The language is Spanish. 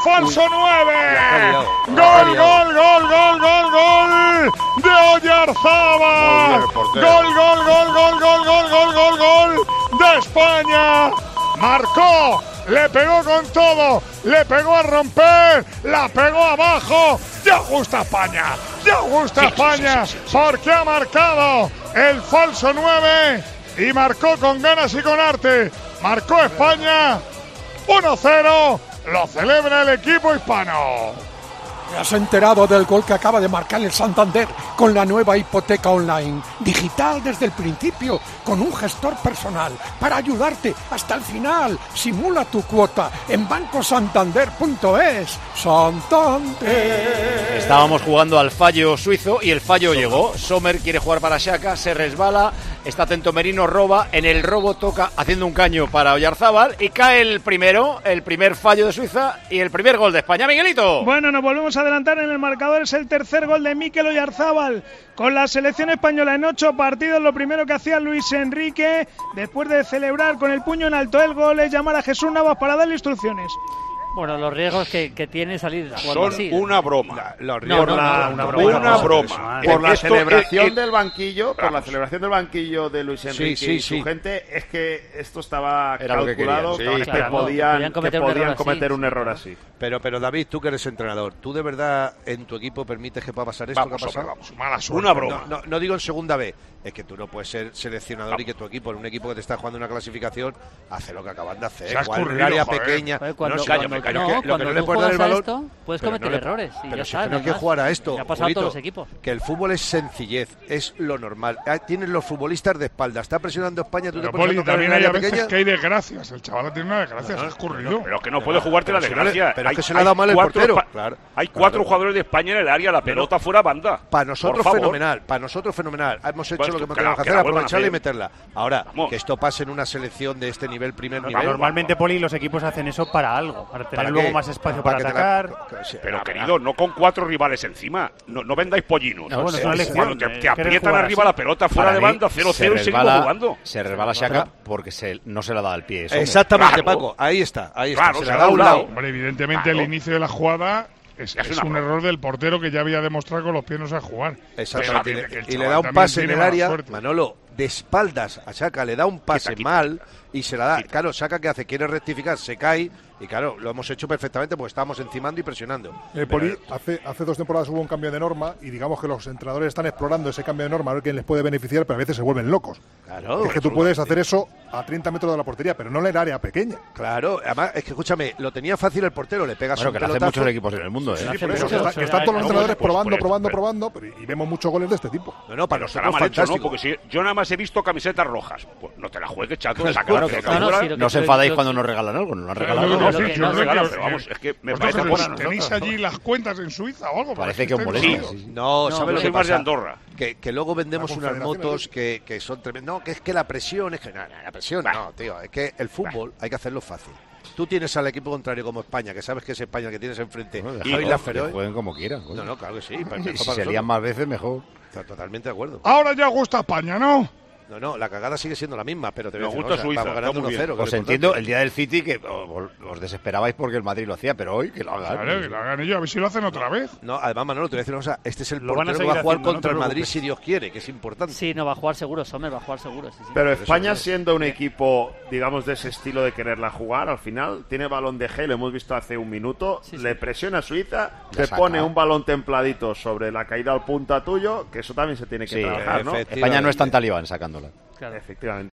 falso 9. Gol de Oyarzábal. Gol de España. Marcó, le pegó con todo, le pegó a romper, la pegó abajo. Ya gusta España, porque ha marcado el falso 9 y marcó con ganas y con arte. Marcó España 1-0, lo celebra el equipo hispano. ¿Te has enterado del gol que acaba de marcar el Santander con la nueva hipoteca online? Digital desde el principio, con un gestor personal para ayudarte hasta el final. Simula tu cuota en bancosantander.es. Santander. Estábamos jugando al fallo suizo y el fallo llegó. Sommer quiere jugar para Xhaka, se resbala, está atento Merino, roba, en el robo toca haciendo un caño para Oyarzábal y cae el primer fallo de Suiza y el primer gol de España. Miguelito. Bueno, nos volvemos a adelantar en el marcador, es el tercer gol de Mikel Oyarzábal con la selección española en 8 partidos. Lo primero que hacía Luis Enrique, después de celebrar con el puño en alto el gol, es llamar a Jesús Navas para darle instrucciones. Bueno, los riesgos que tiene salir jugando son así. Una broma. Una broma. Por la celebración del banquillo, de Luis Enrique y su gente, es que esto estaba calculado que podían cometer un error así. Pero David, tú que eres entrenador, ¿tú de verdad en tu equipo permites que pueda pasar esto que ha pasado? Mala suerte. Una broma. No digo en segunda vez, es que tú no puedes ser seleccionador y que tu equipo, en un equipo que te está jugando una clasificación, hace lo que acaban de hacer. En el área pequeña. Cuando no le tú puedes dar el juegas a balón, esto, puedes cometer errores. Pero si no hay que jugar a esto, ha pasado a todos los equipos. Que el fútbol es sencillez, es lo normal. Tienen los futbolistas de espalda, está presionando España, tú te pones a tocar en el área pequeña. Que hay desgracias, el chaval tiene una desgracia, se ha escurrido. Pero que no puede jugarte la desgracia. Pero es que se le ha dado mal el portero. Hay 4 jugadores de España en el área, la pelota fuera banda. Para nosotros fenomenal. Hemos hecho lo que teníamos que hacer, aprovecharla y meterla. Ahora, que esto pase en una selección de este nivel, primer nivel. Normalmente, Poli, los equipos hacen eso para algo, para tener luego más espacio para atacar. Pero querido, no con 4 rivales encima. No vendáis pollinos. Es una lección. Te aprietan arriba la pelota fuera de banda, 0-0 y seguimos jugando. Se resbala Xhaka porque no se la da al pie. Exactamente, Paco. Ahí está. Claro, se la da a un lado. Hombre, evidentemente el inicio de la jugada es un error del portero que ya había demostrado que con los pies no sabe jugar. Exactamente. Y le da un pase en el área, Manolo, de espaldas a Xhaka, le da un pase mal y se la da. Claro, Xhaka, ¿qué hace? Quiere rectificar, se cae. Y claro, lo hemos hecho perfectamente porque estábamos encimando y presionando. Poli, hace 2 temporadas hubo un cambio de norma y digamos que los entrenadores están explorando ese cambio de norma a ver quién les puede beneficiar, pero a veces se vuelven locos. Claro. Es que tú puedes hacer eso a 30 metros de la portería, pero no en el área pequeña. Claro, además, es que escúchame, lo tenía fácil el portero, le pegas un que lo hacen muchos equipos en el mundo, Sí, por eso, que están todos los entrenadores probando, y vemos muchos goles de este tipo. No, para nosotros mal hecho, fantástico. ¿no? Porque si yo nada más he visto camisetas rojas, pues no te la juegues, chato. No os enfadéis cuando nos regalan algo, no nos regalan. Pero vamos, es que me parece ¿Tenéis allí las cuentas en Suiza o algo? Parece que os molesta. No, ¿sabes lo que más de pasa? Andorra. Que luego vendemos unas motos que son tremendas. No, que es que la presión, la presión no, tío. Es que el fútbol hay que hacerlo fácil. Tú tienes al equipo contrario como España, que sabes que es España que tienes enfrente. Que jueguen como quieran. No, claro que sí. Si se lían más veces, mejor. Totalmente de acuerdo. Ahora ya gusta España, ¿no? No, la cagada sigue siendo la misma, pero te me gusta Suiza, vamos ganando 1-0. Os entiendo el día del City que os desesperabais porque el Madrid lo hacía, pero hoy que lo hagan. Claro, que lo hagan ellos, a ver si lo hacen otra vez. No, además, Manolo, te voy a decir una cosa, este es el portero que va a jugar contra el Madrid si Dios quiere, que es importante. Sí, no va a jugar seguro, Sommer va a jugar seguro. Sí. Pero España, siendo un equipo, digamos, de ese estilo de quererla jugar, al final tiene balón de G, lo hemos visto hace un minuto, le presiona a Suiza, te pone un balón templadito sobre la caída al punta tuyo, que eso también se tiene que trabajar, ¿no? España no es tan talibán sacándola. Claro. Efectivamente.